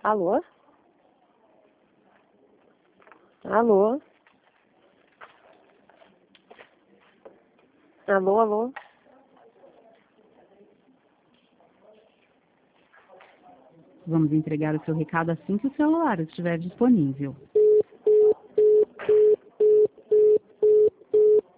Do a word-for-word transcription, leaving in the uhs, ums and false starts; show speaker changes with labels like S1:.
S1: Alô? Alô? Alô, alô?
S2: Vamos entregar o seu recado assim que o celular estiver disponível.